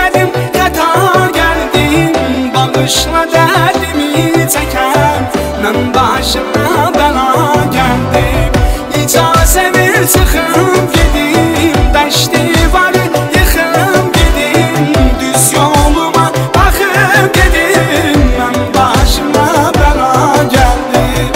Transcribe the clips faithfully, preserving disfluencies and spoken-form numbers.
eylədim, xəta gəldim. Bağışla dərdimi çəkən, mən başıma bəla gəldim. İcazə ver çıxım gedim, dəşti varı yıxım gedim. Düz yoluma baxım gedim, mən başıma bəla gəldim.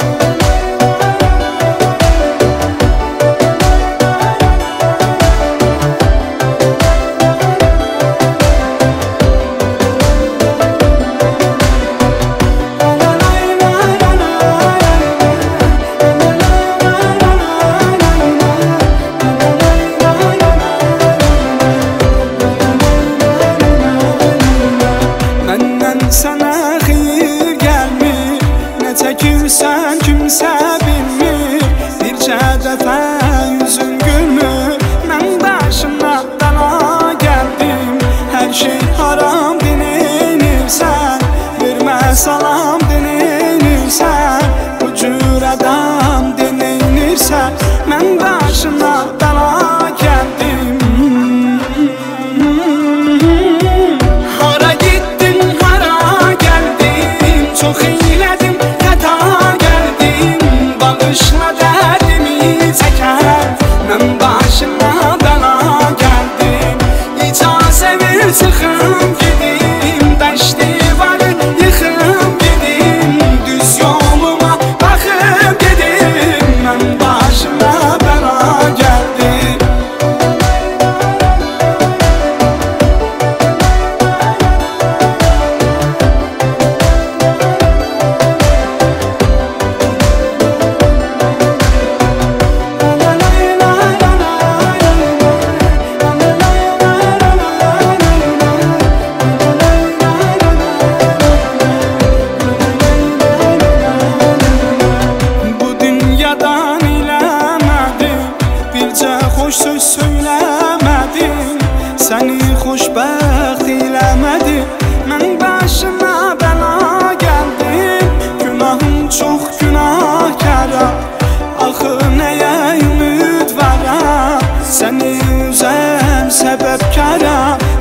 Sənə xeyir gəlmir, nə çəkirsən kimsə bilmir. Bircə dəfə yüzün gülmür, mən başıma bəla gəldim. Hər şey haram denilirsən, vermə salam denilirsən. Bu cür adam denilirsən, mən başıma bəla gəldim. Çox eylədim, xəta gəldim. Bağışla dərdimi çəkən, mən başıma bəla gəldim. İcazə ver çıxım gedim, dəşti varı yıxım gedim. Düz yoluma baxım gedim, mən başıma bəla gəldim. Xoş söz söyləmədim, səni xoşbəxt eləmədim. Mən başıma bəla gəldim, günahım çox günahkaram. Axı nəyə ümid varam, səni üzəm səbəbkaram.